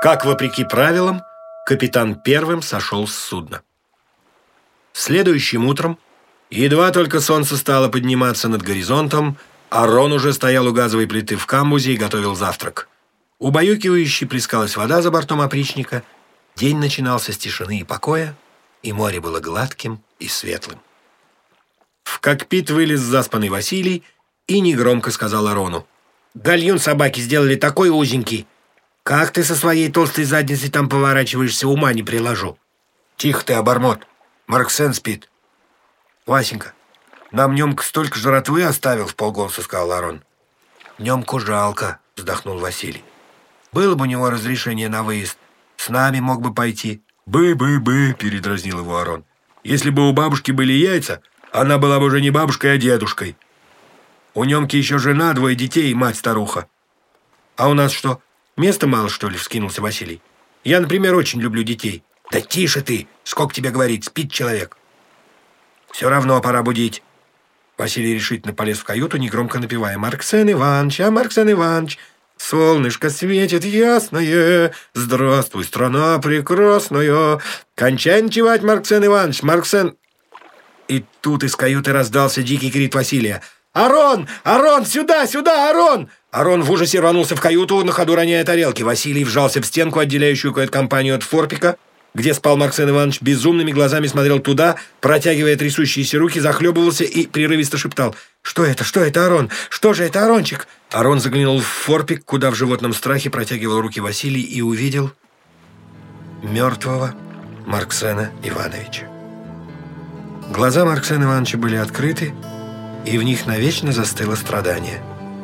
как, вопреки правилам, капитан первым сошел с судна. Следующим утром, едва только солнце стало подниматься над горизонтом, Арон уже стоял у газовой плиты в камбузе и готовил завтрак. Убаюкивающе плескалась вода за бортом опричника. День начинался с тишины и покоя, и море было гладким и светлым. В кокпит вылез заспанный Василий и негромко сказал Арону: «Гальюн собаки сделали такой узенький. Как ты со своей толстой задницей там поворачиваешься, ума не приложу». «Тихо ты, обормот. Марксен спит». «Васенька, нам Немка столько жратвы оставил», — вполголоса сказал Арон. «Немку жалко», — вздохнул Василий. «Было бы у него разрешение на выезд, с нами мог бы пойти». «Бы», — передразнил его Арон. «Если бы у бабушки были яйца, она была бы уже не бабушкой, а дедушкой. У Немки еще жена, 2 детей и мать-старуха». «А у нас что, места мало, что ли?» — вскинулся Василий. «Я, например, очень люблю детей». «Да тише ты! Сколько тебе говорить, спит человек». «Все равно пора будить». Василий решительно полез в каюту, негромко напевая: «Марксен Иванович, а Марксен Иванович, солнышко светит ясное, здравствуй, страна прекрасная, кончай ночевать, Марксен Иванович, Марксен...» И тут из каюты раздался дикий крик Василия: «Арон! Арон! Сюда! Сюда! Арон!» Арон в ужасе рванулся в каюту, на ходу роняя тарелки. Василий вжался в стенку, отделяющую кают-компанию от форпика, где спал Марксен Иванович, безумными глазами смотрел туда, протягивая трясущиеся руки, захлебывался и прерывисто шептал: «Что это? Что это, Арон? Что же это, Арончик?» Арон заглянул в форпик, куда в животном страхе протягивал руки Василий, и увидел мертвого Марксена Ивановича. Глаза Марксена Ивановича были открыты, и в них навечно застыло страдание.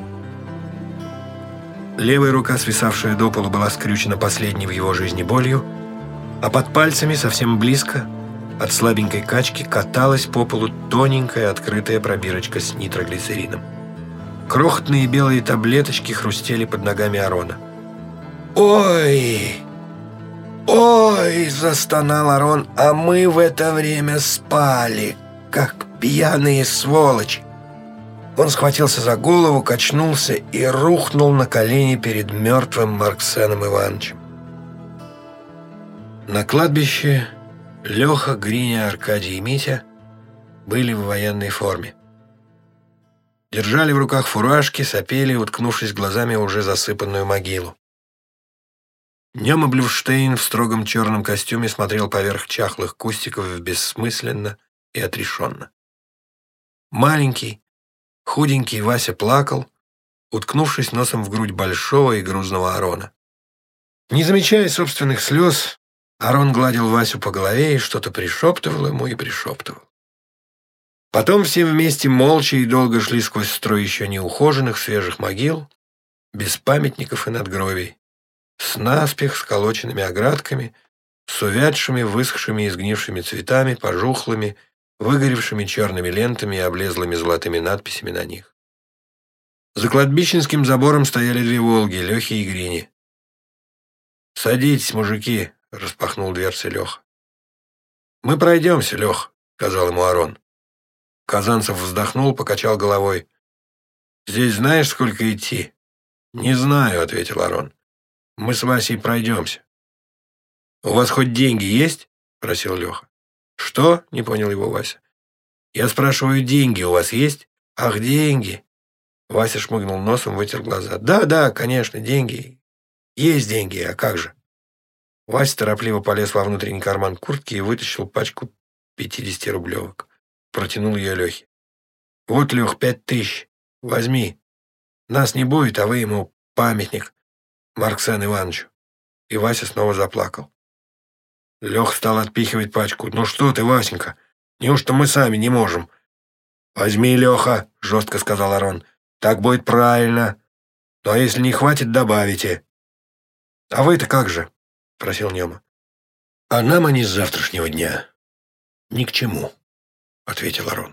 Левая рука, свисавшая до полу, была скрючена последней в его жизни болью, а под пальцами, совсем близко, от слабенькой качки, каталась по полу тоненькая открытая пробирочка с нитроглицерином. Крохотные белые таблеточки хрустели под ногами Арона. «Ой! Ой!» — застонал Арон, а мы в это время спали, как пьяные сволочи. Он схватился за голову, качнулся и рухнул на колени перед мертвым Марксеном Ивановичем. На кладбище Леха, Гриня, Аркадий и Митя были в военной форме. Держали в руках фуражки, сопели, уткнувшись глазами в уже засыпанную могилу. Нема Блюфштейн в строгом черном костюме смотрел поверх чахлых кустиков бессмысленно и отрешенно. Маленький, худенький Вася плакал, уткнувшись носом в грудь большого и грузного Арона. Не замечая собственных слез, Арон гладил Васю по голове и что-то пришептывал ему и пришептывал. Потом все вместе молча и долго шли сквозь строй еще неухоженных свежих могил, без памятников и надгробий, с наспех сколоченными оградками, с увядшими, высохшими и сгнившими цветами, пожухлыми, выгоревшими черными лентами и облезлыми золотыми надписями на них. За кладбищенским забором стояли 2 «Волги», Лехи и Грини. «Садитесь, мужики», — распахнул дверцы Леха. «Мы пройдемся, Лех», — сказал ему Арон. Казанцев вздохнул, покачал головой. «Здесь знаешь, сколько идти?» «Не знаю», — ответил Арон. «Мы с Васей пройдемся». «У вас хоть деньги есть?» — спросил Леха. «Что?» — не понял его Вася. «Я спрашиваю, деньги у вас есть?» «Ах, деньги!» Вася шмыгнул носом, вытер глаза. «Да, конечно, деньги. Есть деньги, а как же?» Вася торопливо полез во внутренний карман куртки и вытащил пачку 50-рублевок. Протянул ее Лехе. «Вот, Лех, 5000. Возьми. Нас не будет, а вы ему памятник Марксену Ивановичу». И Вася снова заплакал. Леха стал отпихивать пачку. «Ну что ты, Васенька, неужто мы сами не можем?» «Возьми, Леха», — жестко сказал Арон. «Так будет правильно. Ну, а если не хватит, добавите». «А вы-то как же?» — спросил Нема. «А нам они с завтрашнего дня ни к чему», — ответил Арон.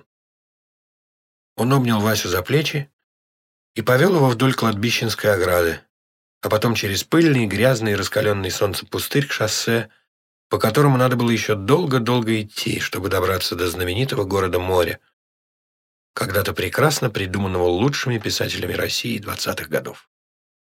Он обнял Васю за плечи и повел его вдоль кладбищенской ограды, а потом через пыльный, грязный, раскаленный солнцем пустырь к шоссе, по которому надо было еще долго-долго идти, чтобы добраться до знаменитого города моря, когда-то прекрасно придуманного лучшими писателями России 20-х годов.